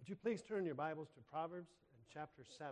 Would you please turn your Bibles to Proverbs and chapter 7.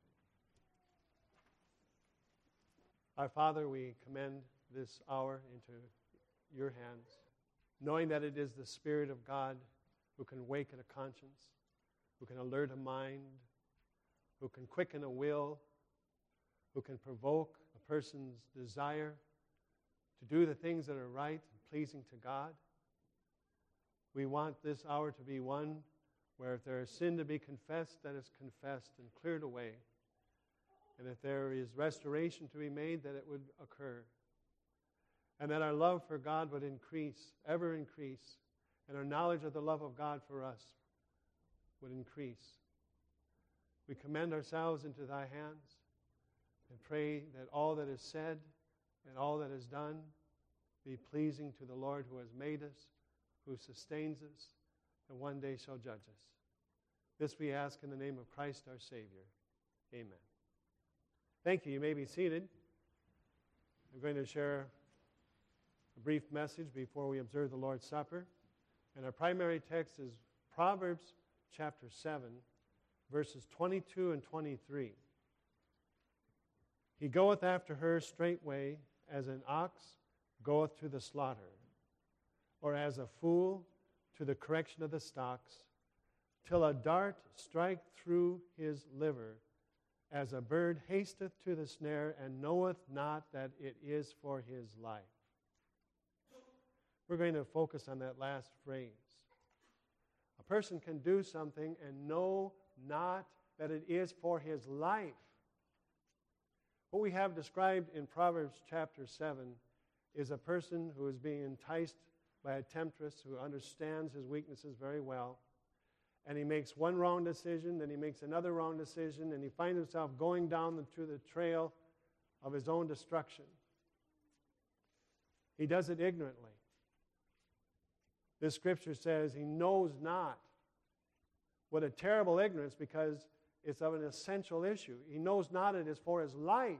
Our Father, we commend this hour into your hands, knowing that it is the Spirit of God who can waken a conscience, who can alert a mind, who can quicken a will, who can provoke a person's desire to do the things that are right and pleasing to God. We want this hour to be one where if there is sin to be confessed, that is confessed and cleared away. And if there is restoration to be made, that it would occur. And that our love for God would increase, ever increase, and our knowledge of the love of God for us would increase. We commend ourselves into thy hands and pray that all that is said and all that is done be pleasing to the Lord who has made us, who sustains us, and one day shall judge us. This we ask in the name of Christ our Savior. Amen. Thank you. You may be seated. I'm going to share a brief message before we observe the Lord's Supper. And our primary text is Proverbs chapter 7, verses 22 and 23. He goeth after her straightway as an ox goeth to the slaughter, or as a fool to the correction of the stocks, till a dart strike through his liver, as a bird hasteth to the snare, and knoweth not that it is for his life. We're going to focus on that last phrase. A person can do something and know not that it is for his life. What we have described in Proverbs chapter 7 is a person who is being enticed by a temptress who understands his weaknesses very well. And he makes one wrong decision, then he makes another wrong decision, and he finds himself going down to the trail of his own destruction. He does it ignorantly. This scripture says he knows not. What a terrible ignorance, because it's of an essential issue. He knows not it is for his life.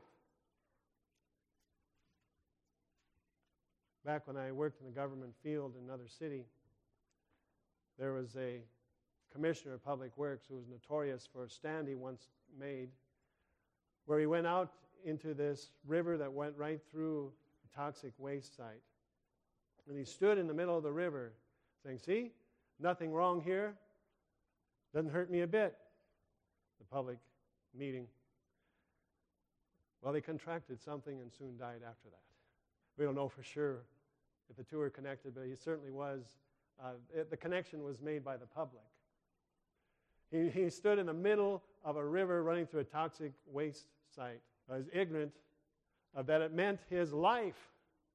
Back when I worked in the government field in another city, there was a commissioner of public works who was notorious for a stand he once made, where he went out into this river that went right through a toxic waste site. And he stood in the middle of the river saying, "See, nothing wrong here. Doesn't hurt me a bit." The public meeting. Well, they contracted something and soon died after that. We don't know for sure if the two are connected, but he certainly was. The connection was made by the public. He stood in the middle of a river running through a toxic waste site. I was ignorant of that it meant his life.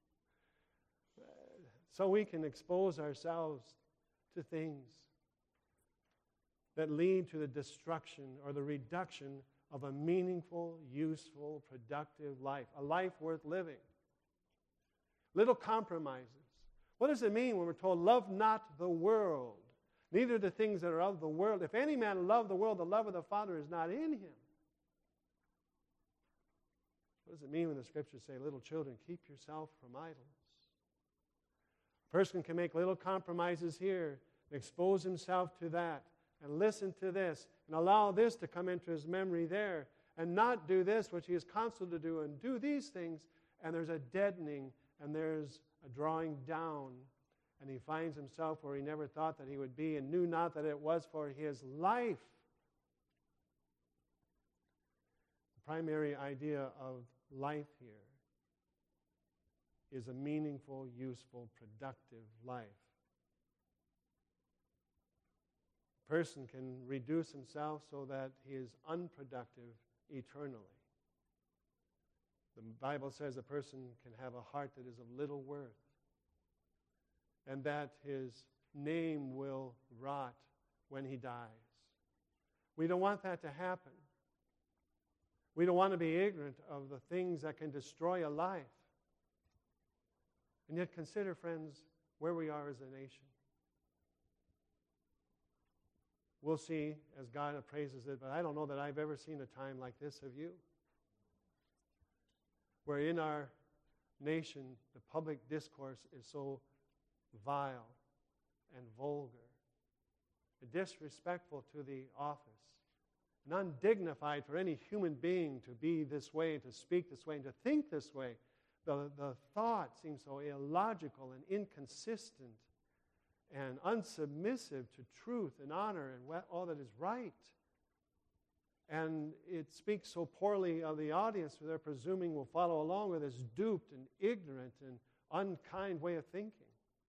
So we can expose ourselves to things that lead to the destruction or the reduction of a meaningful, useful, productive life, a life worth living. Little compromises. What does it mean when we're told, love not the world, neither the things that are of the world? If any man love the world, the love of the Father is not in him. What does it mean when the scriptures say, little children, keep yourself from idols? A person can make little compromises here, expose himself to that, and listen to this, and allow this to come into his memory there, and not do this, which he is counseled to do, and do these things, and there's a deadening, and there's a drawing down, and he finds himself where he never thought that he would be, and knew not that it was for his life. The primary idea of life here is a meaningful, useful, productive life. A person can reduce himself so that he is unproductive eternally. The Bible says a person can have a heart that is of little worth, and that his name will rot when he dies. We don't want that to happen. We don't want to be ignorant of the things that can destroy a life. And yet consider, friends, where we are as a nation. We'll see as God appraises it, but I don't know that I've ever seen a time like this, have you? Where in our nation, the public discourse is so vile and vulgar and disrespectful to the office, and undignified for any human being to be this way, to speak this way, and to think this way. The thought seems so illogical and inconsistent and unsubmissive to truth and honor and all that is right. And it speaks so poorly of the audience who they're presuming will follow along with this duped and ignorant and unkind way of thinking.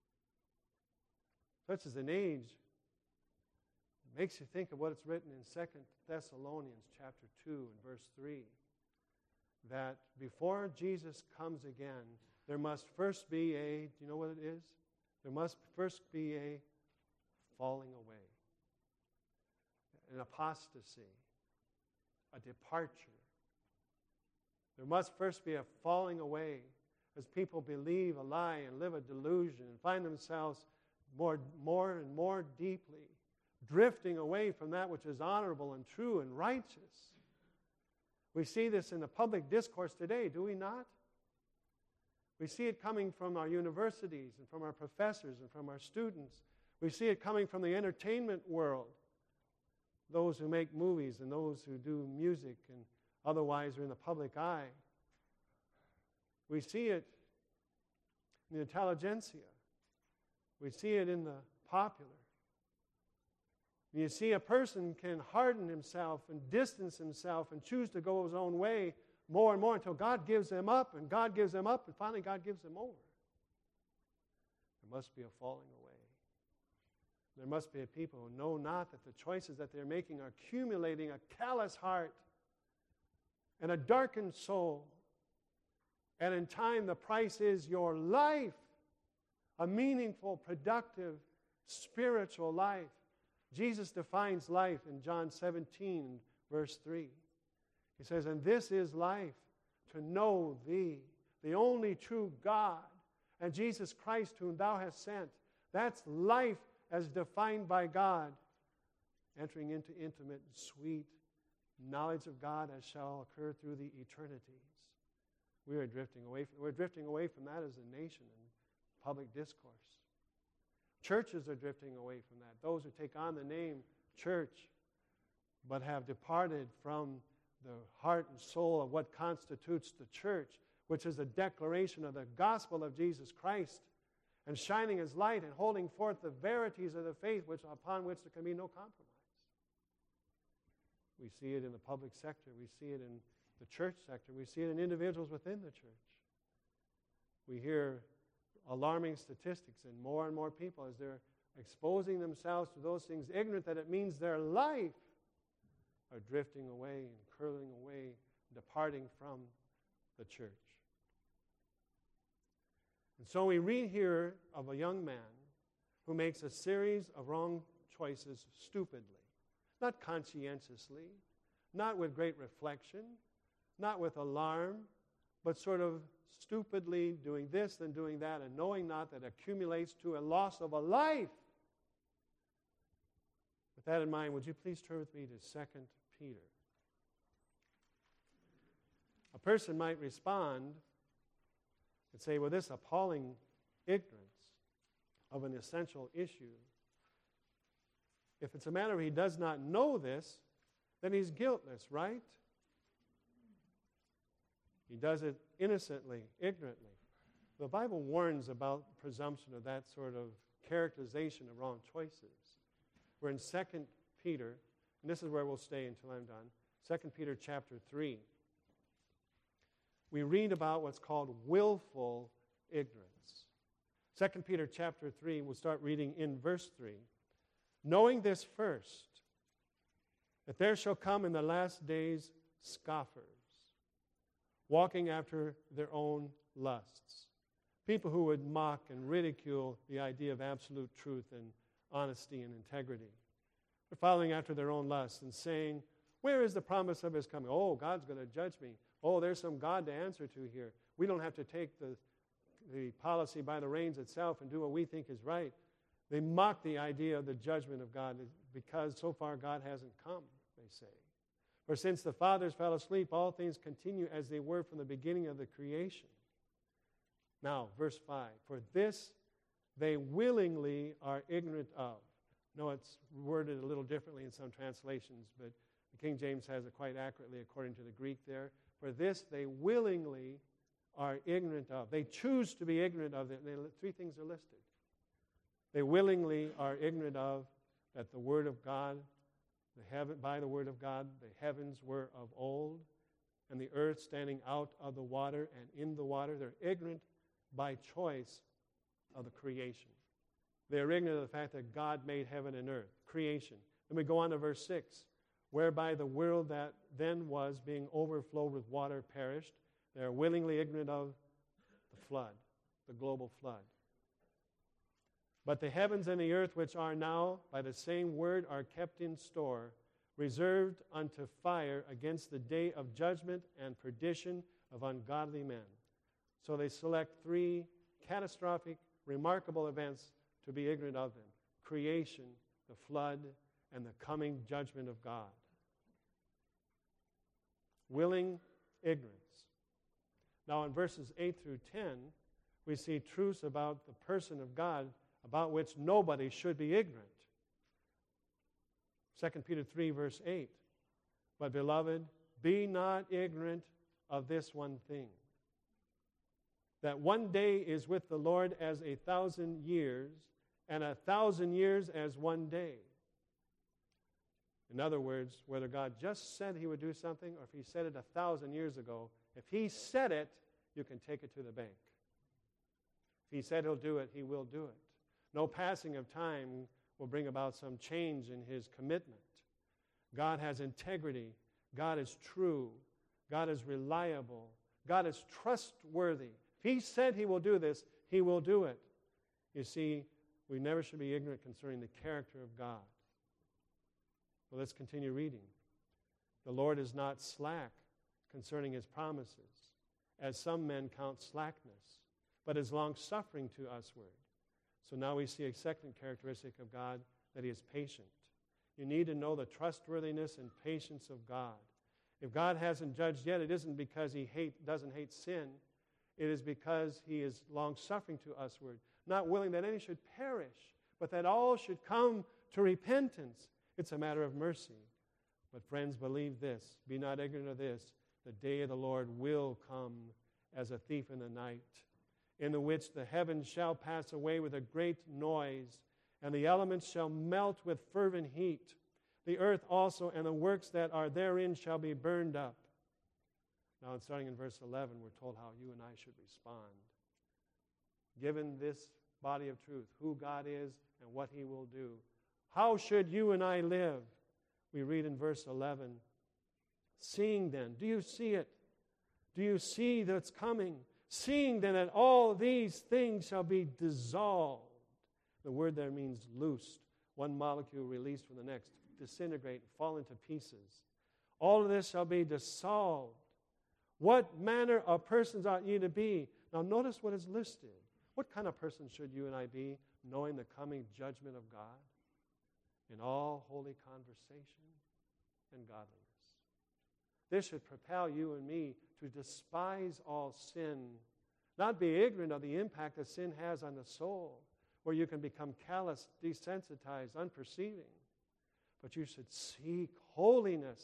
Such is an age. It makes you think of what it's written in 2 Thessalonians chapter 2 and verse 3. That before Jesus comes again, there must first be do you know what it is? There must first be a falling away, an apostasy, a departure. There must first be a falling away as people believe a lie and live a delusion and find themselves more and more deeply drifting away from that which is honorable and true and righteous. We see this in the public discourse today, do we not? We see it coming from our universities and from our professors and from our students. We see it coming from the entertainment world, those who make movies and those who do music and otherwise are in the public eye. We see it in the intelligentsia. We see it in the popular. You see, a person can harden himself and distance himself and choose to go his own way more and more until God gives them up, and God gives them up, and finally God gives them over. There must be a falling away. There must be a people who know not that the choices that they're making are accumulating a callous heart and a darkened soul. And in time, the price is your life, a meaningful, productive, spiritual life. Jesus defines life in John 17, verse 3. He says, "And this is life, to know Thee, the only true God, and Jesus Christ whom Thou hast sent." That's life as defined by God, entering into intimate and sweet knowledge of God as shall occur through the eternities. We're drifting away from that as a nation in public discourse. Churches are drifting away from that. Those who take on the name church but have departed from the heart and soul of what constitutes the church, which is a declaration of the gospel of Jesus Christ and shining His light and holding forth the verities of the faith upon which there can be no compromise. We see it in the public sector. We see it in the church sector. We see it in individuals within the church. We hear alarming statistics and more people as they're exposing themselves to those things, ignorant that it means their life, are drifting away and curling away, departing from the church. And so we read here of a young man who makes a series of wrong choices stupidly, not conscientiously, not with great reflection, not with alarm, but sort of stupidly doing this and doing that, and knowing not that accumulates to a loss of a life. With that in mind, would you please turn with me to 2 Peter? A person might respond and say, well, this appalling ignorance of an essential issue, if it's a matter he does not know this, then he's guiltless, right? He does it innocently, ignorantly. The Bible warns about presumption of that sort of characterization of wrong choices. We're in 2 Peter, and this is where we'll stay until I'm done. 2 Peter chapter 3. We read about what's called willful ignorance. 2 Peter chapter 3, we'll start reading in verse 3. "Knowing this first, that there shall come in the last days scoffers, walking after their own lusts." People who would mock and ridicule the idea of absolute truth and honesty and integrity. They're following after their own lusts and saying, where is the promise of His coming? Oh, God's going to judge me. Oh, there's some God to answer to here. We don't have to take the policy by the reins itself and do what we think is right. They mock the idea of the judgment of God because so far God hasn't come, they say. For since the fathers fell asleep, all things continue as they were from the beginning of the creation. Now, verse 5, "For this they willingly are ignorant of, No, it's worded a little differently in some translations, but the King James has it quite accurately according to the Greek there. For this they willingly are ignorant of. They choose to be ignorant of it. Three things are listed. They willingly are ignorant of that the Word of God, by the Word of God, the heavens were of old, and the earth standing out of the water and in the water. They're ignorant by choice of the creation. They're ignorant of the fact that God made heaven and earth, creation. Then we go on to verse 6. Whereby the world that then was being overflowed with water perished. They are willingly ignorant of the flood, the global flood. But the heavens and the earth which are now by the same word are kept in store, reserved unto fire against the day of judgment and perdition of ungodly men. So they select three catastrophic, remarkable events to be ignorant of them. Creation, the flood, and the coming judgment of God. Willing ignorance. Now in verses 8 through 10, we see truths about the person of God about which nobody should be ignorant. 2 Peter 3 verse 8. But beloved, be not ignorant of this one thing, that one day is with the Lord as 1,000 years, and 1,000 years as one day. In other words, whether God just said he would do something or if he said it 1,000 years ago, if he said it, you can take it to the bank. If he said he'll do it, he will do it. No passing of time will bring about some change in his commitment. God has integrity. God is true. God is reliable. God is trustworthy. If he said he will do this, he will do it. You see, we never should be ignorant concerning the character of God. Well, let's continue reading. The Lord is not slack concerning his promises, as some men count slackness, but is long-suffering to usward. So now we see a second characteristic of God, that he is patient. You need to know the trustworthiness and patience of God. If God hasn't judged yet, it isn't because he doesn't hate sin. It is because he is long-suffering to usward, not willing that any should perish, but that all should come to repentance. It's a matter of mercy. But friends, believe this. Be not ignorant of this. The day of the Lord will come as a thief in the night, in the which the heavens shall pass away with a great noise, and the elements shall melt with fervent heat. The earth also and the works that are therein shall be burned up. Now, starting in verse 11, we're told how you and I should respond. Given this body of truth, who God is and what he will do, how should you and I live? We read in verse 11, seeing then, do you see it? Do you see that's coming? Seeing then that all these things shall be dissolved. The word there means loosed. One molecule released from the next, disintegrate, fall into pieces. All of this shall be dissolved. What manner of persons ought ye to be? Now notice what is listed. What kind of person should you and I be, knowing the coming judgment of God? In all holy conversation and godliness. This should propel you and me to despise all sin, not be ignorant of the impact that sin has on the soul, where you can become callous, desensitized, unperceiving. But you should seek holiness.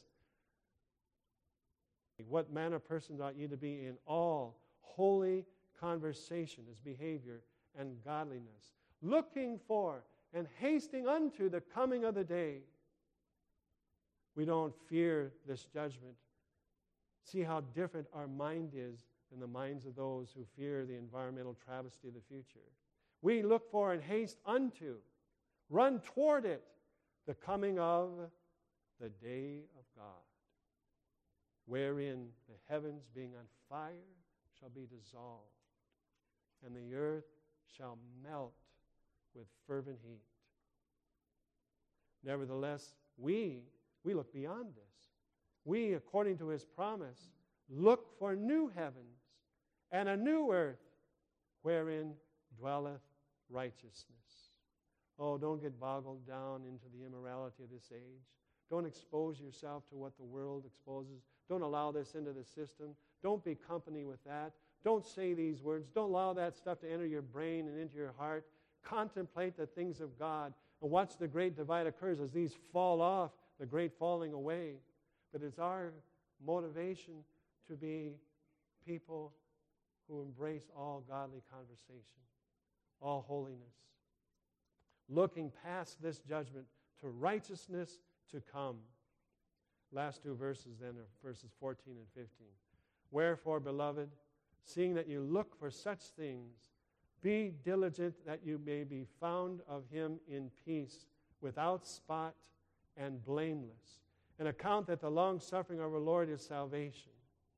What manner of persons ought you to be in all holy conversation, his behavior, and godliness, looking for and hasting unto the coming of the day. We don't fear this judgment. See how different our mind is than the minds of those who fear the environmental travesty of the future. We look for and haste unto, run toward it, the coming of the day of God, wherein the heavens being on fire shall be dissolved, and the earth shall melt with fervent heat. Nevertheless, we look beyond this. We, according to his promise, look for new heavens and a new earth wherein dwelleth righteousness. Oh, don't get boggled down into the immorality of this age. Don't expose yourself to what the world exposes. Don't allow this into the system. Don't be company with that. Don't say these words. Don't allow that stuff to enter your brain and into your heart. Contemplate the things of God. and watch the great divide occurs as these fall off, the great falling away. But it's our motivation to be people who embrace all godly conversation, all holiness, looking past this judgment to righteousness to come. Last two verses then are verses 14 and 15. Wherefore, beloved, seeing that you look for such things, be diligent that you may be found of him in peace, without spot and blameless, and account that the long-suffering of our Lord is salvation.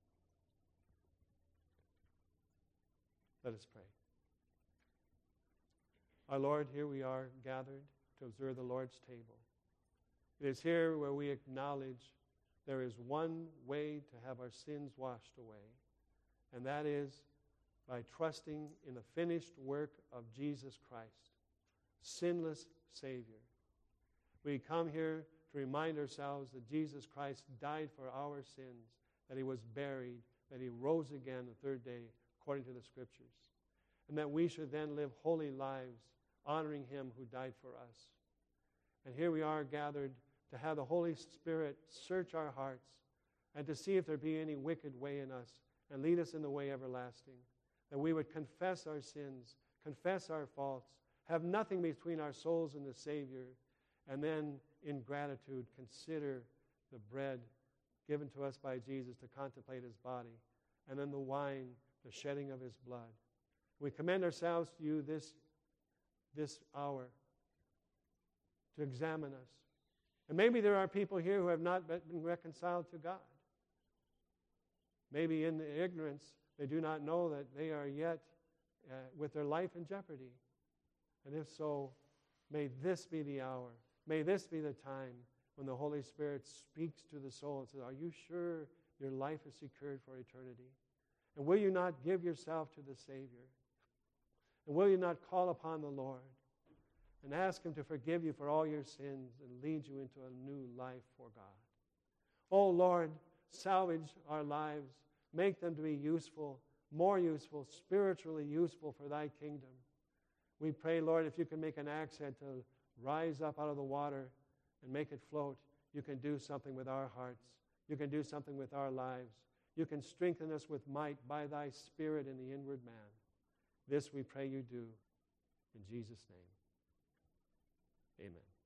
Let us pray. Our Lord, here we are gathered to observe the Lord's table. It is here where we acknowledge there is one way to have our sins washed away, and that is by trusting in the finished work of Jesus Christ, sinless Savior. We come here to remind ourselves that Jesus Christ died for our sins, that he was buried, that he rose again the third day, according to the Scriptures, and that we should then live holy lives, honoring him who died for us. And here we are gathered to have the Holy Spirit search our hearts and to see if there be any wicked way in us and lead us in the way everlasting, that we would confess our sins, confess our faults, have nothing between our souls and the Savior, and then in gratitude consider the bread given to us by Jesus to contemplate his body, and then the wine, the shedding of his blood. We commend ourselves to you this hour to examine us. And maybe there are people here who have not been reconciled to God. Maybe in the ignorance, they do not know that they are yet with their life in jeopardy. And if so, may this be the hour. May this be the time when the Holy Spirit speaks to the soul and says, are you sure your life is secured for eternity? And will you not give yourself to the Savior? And will you not call upon the Lord and ask him to forgive you for all your sins and lead you into a new life for God? Oh Lord, salvage our lives. Make them to be useful, more useful, spiritually useful for thy kingdom. We pray, Lord, if you can make an axe head to rise up out of the water and make it float, you can do something with our hearts. You can do something with our lives. You can strengthen us with might by thy Spirit in the inward man. This we pray you do. In Jesus' name, amen.